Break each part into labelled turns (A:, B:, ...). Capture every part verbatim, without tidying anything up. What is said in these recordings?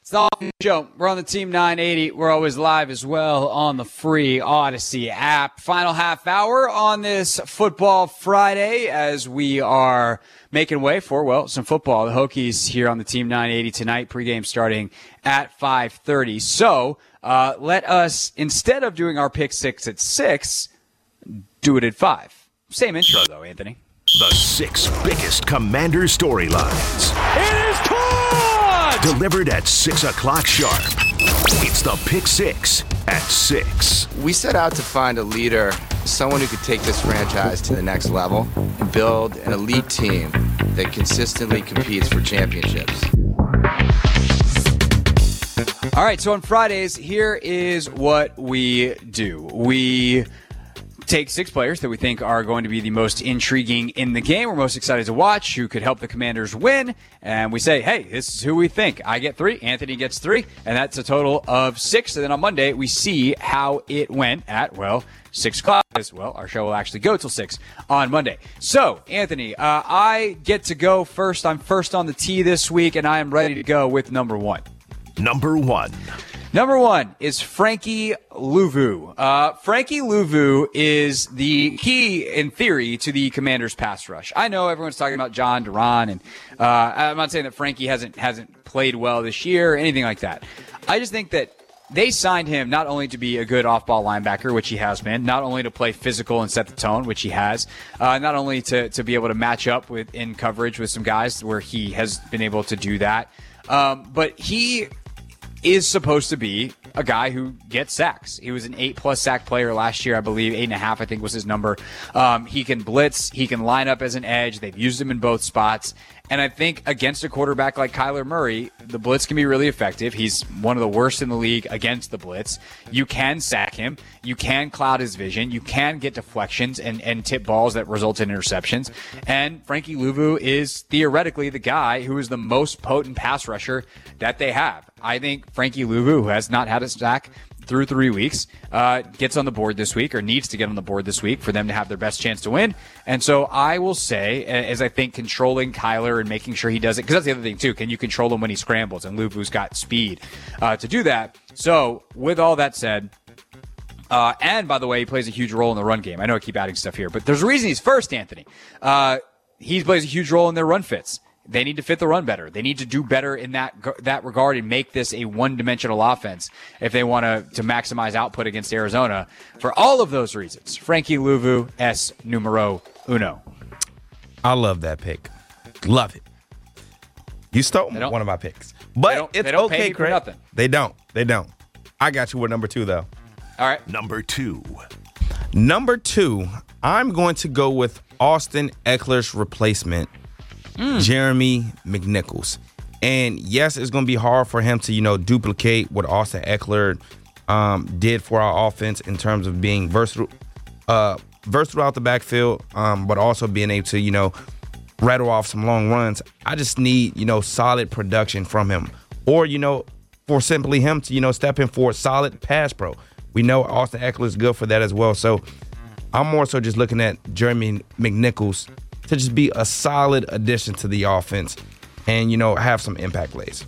A: It's the All Show. We're on the Team nine eighty. We're always live as well on the free Odyssey app. Final half hour on this Football Friday as we are making way for, well, some football. The Hokies here on the Team nine eighty tonight. Pregame starting at five thirty. So uh, let us, instead of doing our pick six at six, do it at five. Same intro, though, Anthony.
B: The six biggest Commander storylines.
A: It is caught!
B: Delivered at six o'clock sharp. It's the Pick Six at six.
C: We set out to find a leader, someone who could take this franchise to the next level and build an elite team that consistently competes for championships.
A: All right, so on Fridays, here is what we do. We take six players that we think are going to be the most intriguing in the game, we're most excited to watch, who could help the Commanders win, and we say, hey, this is who we think. I get three, Anthony gets three, and that's a total of six. And then on Monday, we see how it went at, well, six o'clock. As well, our show will actually go till six on Monday. So, Anthony, uh, I get to go first. I'm first on the tee this week, and I am ready to go with number one.
B: Number one.
A: Number one is Frankie Luvu. Uh, Frankie Luvu is the key, in theory, to the Commanders' pass rush. I know everyone's talking about John Duran, and uh, I'm not saying that Frankie hasn't hasn't played well this year or anything like that. I just think that they signed him not only to be a good off-ball linebacker, which he has been, not only to play physical and set the tone, which he has, uh, not only to, to be able to match up with in coverage with some guys where he has been able to do that, um, but he is supposed to be a guy who gets sacks. He was an eight-plus sack player last year, I believe. Eight and a half, I think, was his number. Um, he can blitz. He can line up as an edge. They've used him in both spots. And I think against a quarterback like Kyler Murray, the blitz can be really effective. He's one of the worst in the league against the blitz. You can sack him. You can cloud his vision. You can get deflections and, and tip balls that result in interceptions. And Frankie Luvu is theoretically the guy who is the most potent pass rusher that they have. I think Frankie Luvu, who has not had a sack through three weeks, uh, gets on the board this week, or needs to get on the board this week for them to have their best chance to win. And so I will say, as I think controlling Kyler and making sure he does it, because that's the other thing too, can you control him when he scrambles? And Luvu's got speed uh, to do that. So with all that said, uh, and by the way, he plays a huge role in the run game. I know I keep adding stuff here, but there's a reason he's first, Anthony. Uh, he plays a huge role in their run fits. They need to fit the run better. They need to do better in that that regard and make this a one-dimensional offense if they want to to maximize output against Arizona. For all of those reasons, Frankie Luvu, es numero uno.
D: I love that pick. Love it. You stole one of my picks. But
A: they don't,
D: it's
A: they don't
D: okay,
A: pay me for
D: Craig.
A: nothing.
D: They don't. They don't. I got you with number two, though.
A: All right.
B: Number two.
D: Number two, I'm going to go with Austin Ekeler's replacement, Mm. Jeremy McNichols. And yes, it's going to be hard for him to, you know, duplicate what Austin Ekeler um, did for our offense in terms of being versatile, uh, versatile out the backfield, um, but also being able to, you know, rattle off some long runs. I just need, you know, solid production from him, or, you know, for simply him to, you know, step in for a solid pass pro. We know Austin Ekeler is good for that as well. So I'm more so just looking at Jeremy McNichols to just be a solid addition to the offense and, you know, have some impact plays.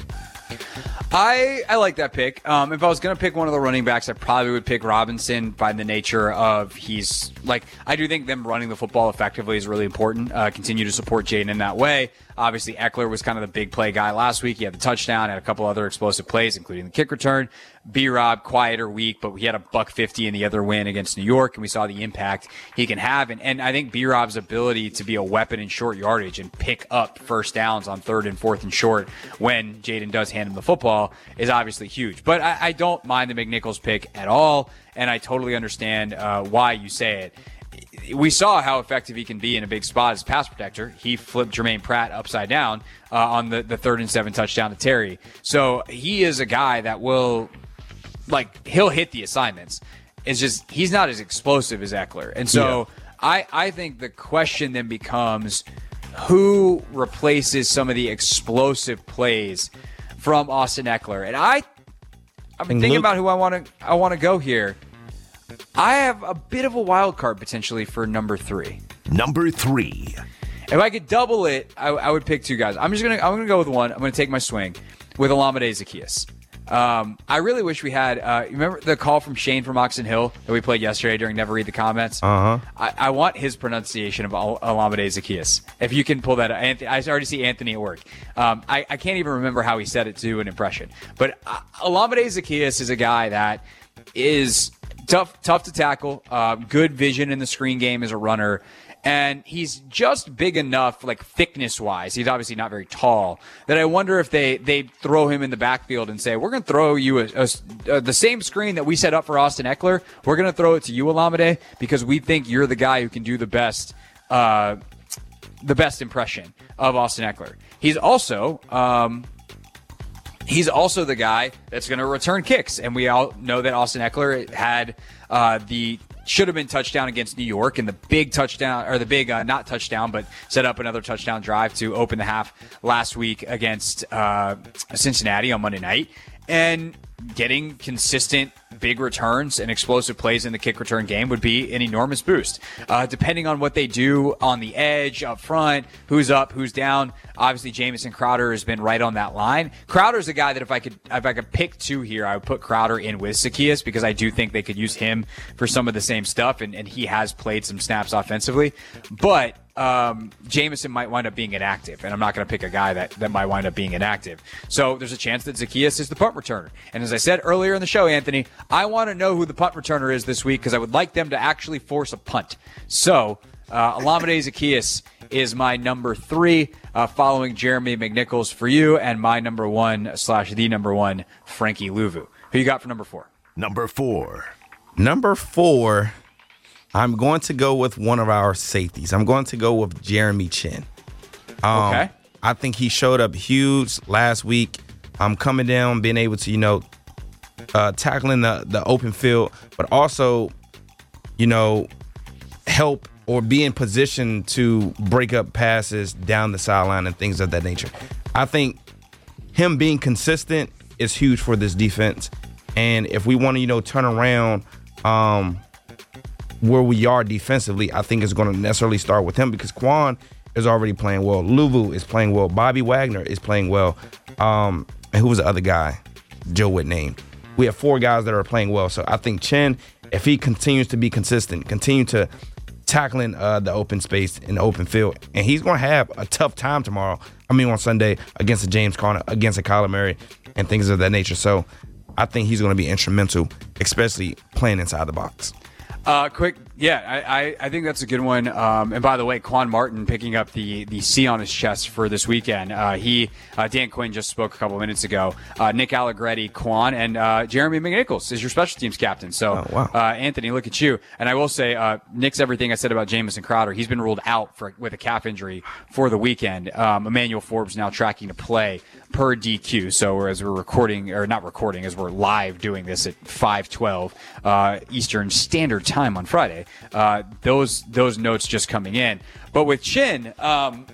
A: I, I like that pick. Um, if I was going to pick one of the running backs, I probably would pick Robinson by the nature of he's like, I do think them running the football effectively is really important. Uh, continue to support Jaden in that way. Obviously, Ekeler was kind of the big play guy last week. He had the touchdown, had a couple other explosive plays, including the kick return. B-Rob, quieter week, but he had a buck fifty in the other win against New York, and we saw the impact he can have. And, and I think B-Rob's ability to be a weapon in short yardage and pick up first downs on third and fourth and short when Jaden does hand him the football is obviously huge. But I, I don't mind the McNichols pick at all, and I totally understand uh, why you say it. We saw how effective he can be in a big spot as pass protector. He flipped Jermaine Pratt upside down uh, on the, the third and seven touchdown to Terry. So he is a guy that will, like, he'll hit the assignments. It's just he's not as explosive as Ekeler. And so yeah. I, I think the question then becomes who replaces some of the explosive plays from Austin Ekeler. And I, I've been
D: and
A: thinking
D: Luke,
A: about who I want to I want to go here. I have a bit of a wild card potentially for number three.
B: Number three.
A: If I could double it, I, I would pick two guys. I'm just gonna I'm gonna go with one. I'm gonna take my swing. with Olamide Zaccheaus. Um, I really wish we had. Uh, you remember the call from Shane from Oxon Hill that we played yesterday during Never Read the Comments?
D: Uh huh.
A: I, I want his pronunciation of Al- Olamide Zaccheaus. If you can pull that up. Anthony, I already see Anthony at work. Um, I, I can't even remember how he said it to an impression. But uh, Olamide Zaccheaus is a guy that is tough, tough to tackle, uh, good vision in the screen game as a runner. And he's just big enough, like thickness-wise. He's obviously not very tall. That I wonder if they they throw him in the backfield and say, "We're going to throw you a, a, a, the same screen that we set up for Austin Ekeler. We're going to throw it to you, Olamide, because we think you're the guy who can do the best, uh, the best impression of Austin Ekeler." He's also. Um, He's also the guy that's going to return kicks. And we all know that Austin Ekeler had uh, the should have been touchdown against New York and the big touchdown or the big uh, not touchdown, but set up another touchdown drive to open the half last week against uh, Cincinnati on Monday night. And getting consistent big returns and explosive plays in the kick return game would be an enormous boost. Uh, depending on what they do on the edge, up front, who's up, who's down. Obviously, Jamison Crowder has been right on that line. Crowder's a guy that if I could if I could pick two here, I would put Crowder in with Zaccheaus because I do think they could use him for some of the same stuff, and, and he has played some snaps offensively. But um, Jamison might wind up being inactive, and I'm not going to pick a guy that, that might wind up being inactive. So there's a chance that Zaccheaus is the punt returner. And as I said earlier in the show, Anthony, I want to know who the punt returner is this week because I would like them to actually force a punt. So uh, Olamide Zaccheaus is my number three, uh, following Jeremy McNichols for you, and my number one slash the number one, Frankie Luvu. Who you got for number four?
B: Number four.
D: Number four, I'm going to go with one of our safeties. I'm going to go with Jeremy Chinn. Um,
A: Okay.
D: I think he showed up huge last week. I'm coming down, being able to, you know, uh, tackling the, the open field, but also, you know, help or be in position to break up passes down the sideline and things of that nature. I think him being consistent is huge for this defense. And if we want to, you know, turn around um, where we are defensively, I think it's going to necessarily start with him because Quan is already playing well. Luvu is playing well. Bobby Wagner is playing well. Um, and who was the other guy? Joe Witt named. We have four guys that are playing well. So I think Chinn, if he continues to be consistent, continue to tackling uh, the open space in the open field, and he's going to have a tough time tomorrow. I mean, on Sunday against a James Conner, against a Kyler Murray, and things of that nature. So I think he's going to be instrumental, especially playing inside the box.
A: Uh, quick, yeah, I, I, I think that's a good one. Um, and by the way, Quan Martin picking up the the C on his chest for this weekend. Uh, he, uh, Dan Quinn just spoke a couple minutes ago. Uh, Nick Allegretti, Quan, and uh, Jeremy McNichols is your special teams captain. So,
D: oh, wow.
A: uh, Anthony, look at you. And I will say, uh, Nick's everything I said about Jamison Crowder. He's been ruled out for with a calf injury for the weekend. Um, Emmanuel Forbes now tracking to play per D Q. So as we're recording, or not recording, as we're live doing this at five twelve uh, Eastern Standard Time on Friday, uh, those those notes just coming in. But with Chinn, um,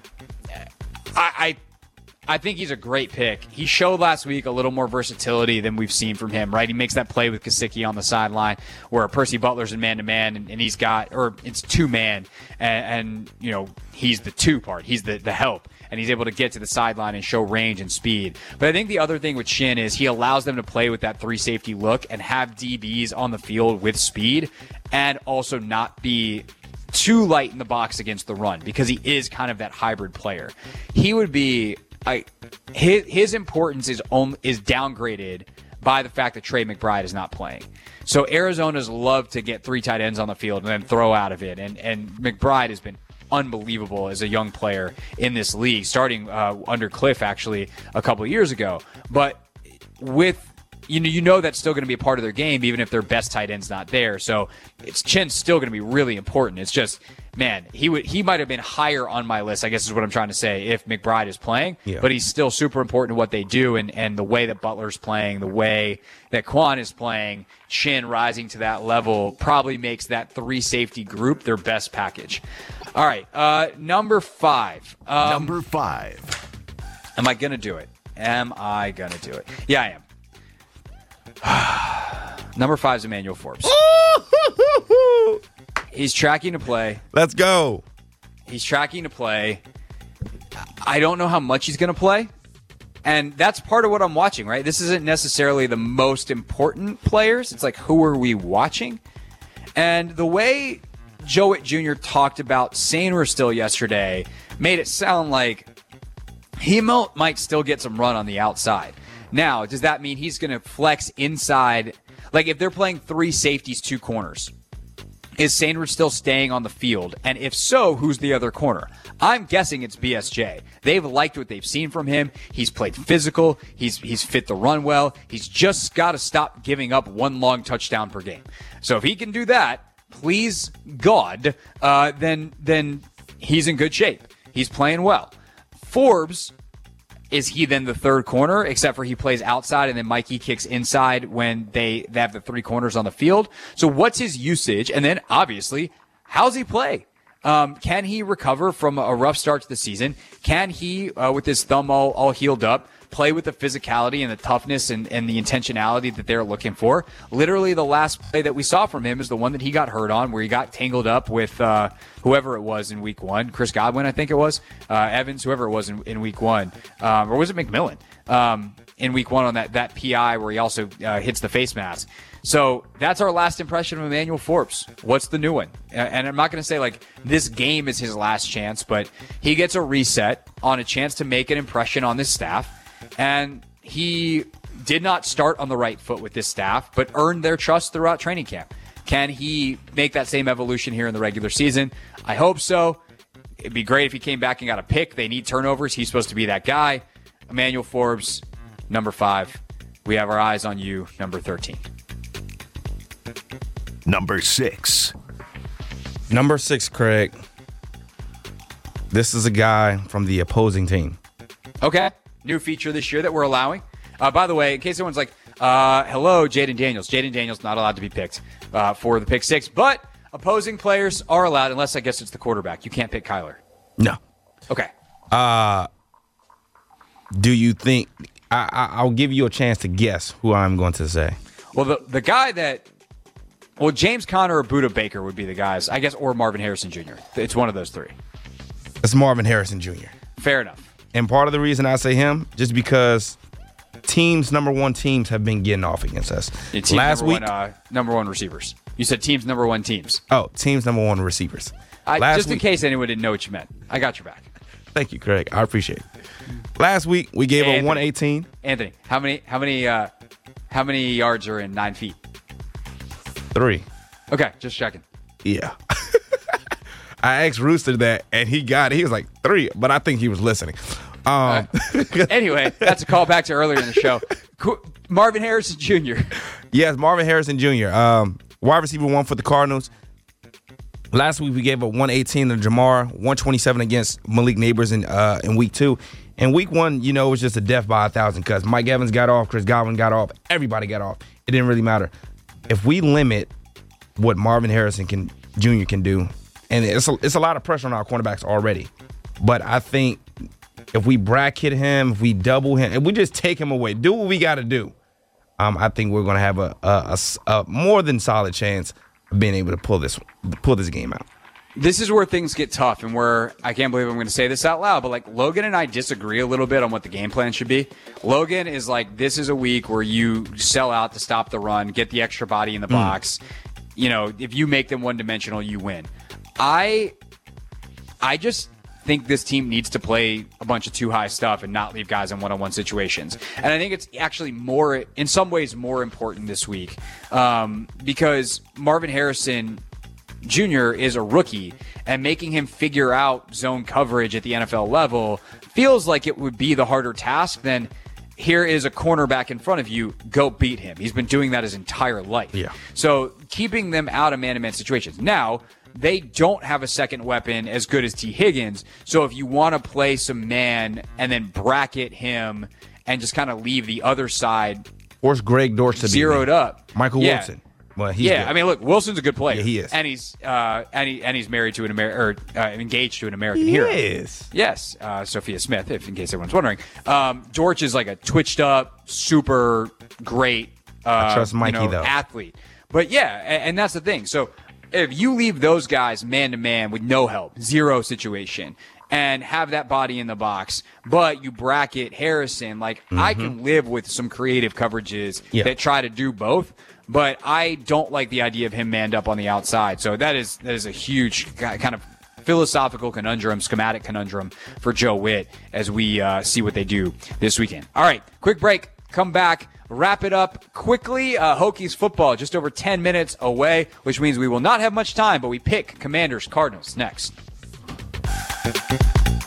A: I, I I think he's a great pick. He showed last week a little more versatility than we've seen from him, right? He makes that play with Gesicki on the sideline where Percy Butler's in man-to-man, and, and he's got, or it's two-man, and, and, you know, he's the two part. He's the, the help, and he's able to get to the sideline and show range and speed. But I think the other thing with Chinn is he allows them to play with that three-safety look and have D Bs on the field with speed and also not be too light in the box against the run because he is kind of that hybrid player. He would be... I, his, his importance is only, is downgraded by the fact that Trey McBride is not playing. So Arizona's love to get three tight ends on the field and then throw out of it. And, and McBride has been unbelievable as a young player in this league, starting uh, under Cliff actually a couple of years ago. But with You know, you know that's still going to be a part of their game, even if their best tight end's not there. So it's Chinn's still going to be really important. It's just, man, he would he might have been higher on my list, I guess is what I'm trying to say, if McBride is playing.
D: Yeah.
A: But he's still super important to what they do, and, and the way that Butler's playing, the way that Quan is playing, Chinn rising to that level probably makes that three safety group their best package. All right, uh, number five. Um,
B: Number five.
A: Am I going to do it? Am I going to do it? Yeah, I am. Number five is Emmanuel Forbes. He's tracking to play.
D: Let's go.
A: He's tracking to play. I don't know how much he's going to play. And that's part of what I'm watching, right? This isn't necessarily the most important players. It's like, who are we watching? And the way Joe Witt Junior talked about Sainer still yesterday made it sound like he might still get some run on the outside. Now, does that mean he's going to flex inside? Like, if they're playing three safeties, two corners, is Sainer still staying on the field? And if so, who's the other corner? I'm guessing it's B S J. They've liked what they've seen from him. He's played physical. He's he's fit the run well. He's just got to stop giving up one long touchdown per game. So if he can do that, please God, uh, then then he's in good shape. He's playing well. Forbes, is he then the third corner, except for he plays outside and then Mikey kicks inside when they, they have the three corners on the field? So what's his usage? And then, obviously, how's he play? Um, can he recover from a rough start to the season? Can he, uh, with his thumb all, all healed up, play with the physicality and the toughness and, and the intentionality that they're looking for? Literally, the last play that we saw from him is the one that he got hurt on, where he got tangled up with uh, whoever it was in week one. Chris Godwin, I think it was. Uh, Evans, whoever it was in, in week one. Um, or was it McMillan? Um, in week one on that, that P I where he also uh, hits the face mask. So that's our last impression of Emmanuel Forbes. What's the new one? And I'm not going to say like this game is his last chance, but he gets a reset on a chance to make an impression on this staff. And he did not start on the right foot with this staff, but earned their trust throughout training camp. Can he make that same evolution here in the regular season? I hope so. It'd be great if he came back and got a pick. They need turnovers. He's supposed to be that guy. Emmanuel Forbes, number five. We have our eyes on you, number thirteen.
B: Number six.
D: Number six, Craig. This is a guy from the opposing team.
A: Okay. New feature this year that we're allowing. Uh, by the way, in case anyone's like, uh, hello, Jaden Daniels. Jaden Daniels not allowed to be picked uh, for the pick six, but opposing players are allowed, unless I guess it's the quarterback. You can't pick Kyler.
D: No.
A: Okay.
D: Uh, do you think I, I, I'll give you a chance to guess who I'm going to say?
A: Well, the the guy that well, James Conner or Budda Baker would be the guys, I guess, or Marvin Harrison Junior It's one of those three.
D: It's Marvin Harrison Junior
A: Fair enough.
D: And part of the reason I say him, just because teams, number one teams, have been getting off against us.
A: Yeah, teams
D: Last
A: number
D: week,
A: one, uh, number one receivers. You said teams number one teams.
D: Oh, teams number one receivers.
A: I,
D: Last
A: just in
D: week,
A: case anyone didn't know what you meant. I got your back.
D: Thank you, Craig. I appreciate it. Last week we gave
A: Hey,
D: a one eighteen.
A: Anthony, how many how many uh, how many yards are in nine feet?
D: Three.
A: Okay, just checking.
D: Yeah. I asked Rooster that, and he got it. He was like, three, but I think he was listening. Um,
A: Anyway, that's a call back to earlier in the show. Qu- Marvin Harrison Junior
D: Yes, Marvin Harrison Junior Um, wide receiver one for the Cardinals. Last week we gave a one eighteen to Jamar, one twenty-seven against Malik Neighbors in uh, in week two. And week one, you know, it was just a death by a thousand because Mike Evans got off, Chris Godwin got off, everybody got off. It didn't really matter. If we limit what Marvin Harrison can Junior can do, and it's a, it's a lot of pressure on our cornerbacks already, but I think if we bracket him, if we double him, if we just take him away, do what we got to do, um, I think we're going to have a, a, a, a more than solid chance of being able to pull this pull this game out.
A: This is where things get tough and where I can't believe I'm going to say this out loud, but like Logan and I disagree a little bit on what the game plan should be. Logan is like, this is a week where you sell out to stop the run, get the extra body in the mm. box. You know, if you make them one dimensional, you win. I, I just think this team needs to play a bunch of too high stuff and not leave guys in one-on-one situations. And I think it's actually more, in some ways, more important this week um, because Marvin Harrison Junior is a rookie, and making him figure out zone coverage at the N F L level feels like it would be the harder task than here is a cornerback in front of you, go beat him. He's been doing that his entire life.
D: Yeah.
A: So keeping them out of man-to-man situations. Now, they don't have a second weapon as good as T. Higgins, so if you want to play some man and then bracket him and just kind of leave the other side
D: Where's Greg Dortch to be
A: zeroed up.
D: Michael
A: yeah.
D: Wilson. Well, he's
A: yeah,
D: good.
A: I mean, look, Wilson's a good player.
D: Yeah, he is,
A: and he's uh, and, he, and he's married to an Amer- or uh, engaged to an American
D: he
A: hero.
D: Is.
A: Yes, uh, Sophia Smith. If in case everyone's wondering, um, Dortch is like a twitched up, super great. Uh,
D: I trust Mikey
A: you know,
D: though.
A: Athlete, but yeah, and, and that's the thing. So if you leave those guys man to man with no help, zero situation, and have that body in the box, but you bracket Harrison. Like, mm-hmm. I can live with some creative coverages yeah. that try to do both, but I don't like the idea of him manned up on the outside. So that is that is a huge kind of philosophical conundrum, schematic conundrum for Joe Witt as we uh, see what they do this weekend. All right, quick break. Come back. Wrap it up quickly. Uh, Hokies football just over ten minutes away, which means we will not have much time, but we pick Commanders Cardinals next.